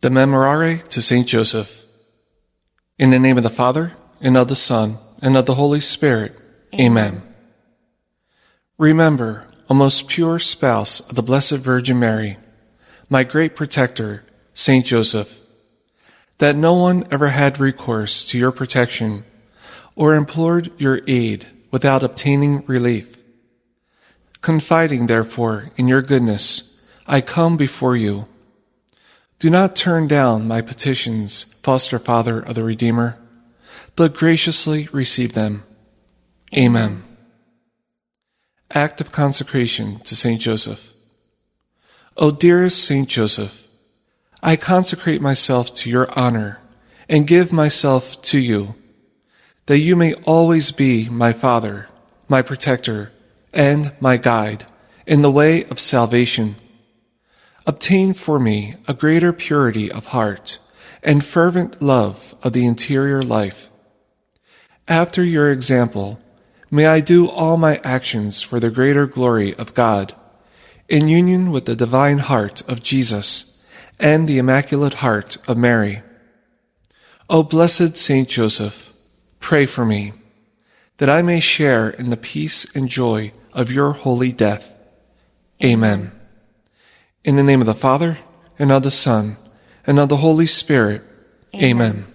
The Memorare to Saint Joseph. In the name of the Father, and of the Son, and of the Holy Spirit. Amen. Remember, O most pure spouse of the Blessed Virgin Mary, my great protector, Saint Joseph, that no one ever had recourse to your protection or implored your aid without obtaining relief. Confiding, therefore, in your goodness, I come before you. Do not turn down my petitions, Foster Father of the Redeemer, but graciously receive them. Amen. Act of Consecration to Saint Joseph. O dearest Saint Joseph, I consecrate myself to your honor and give myself to you, that you may always be my Father, my protector, and my guide in the way of salvation. Obtain for me a greater purity of heart and fervent love of the interior life. After your example, may I do all my actions for the greater glory of God, in union with the divine heart of Jesus and the Immaculate Heart of Mary. O blessed Saint Joseph, pray for me, that I may share in the peace and joy of your holy death. Amen. In the name of the Father, and of the Son, and of the Holy Spirit. Amen.